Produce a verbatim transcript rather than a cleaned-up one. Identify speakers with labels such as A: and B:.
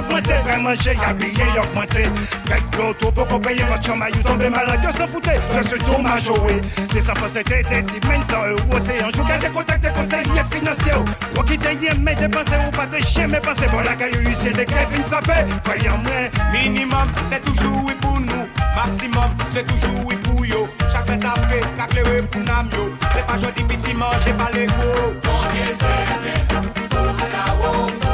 A: pointé, vraiment j'ai habillé, y'a pointé. Quelques autres pour qu'on paye votre chambre, you tombé malade, y'a sans pouté, le seul tour m'a joué. C'est sans passer des décimènes, sans euros, c'est un jour qu'à des contacts, des conseillers financiers. Pour quitter y'a mes dépenses, ou pas de chien, mais pensez, bon, la caillou, c'est des Kevin frappés, voyons moi.
B: Minimum, c'est toujours oui pour nous. Maximum, c'est toujours oui pour yo. Chaque fête a fait, chaque lèvre pour nam yo. C'est pas joli petit manger, pas les gros.
C: Mon Dieu, c'est pour ça,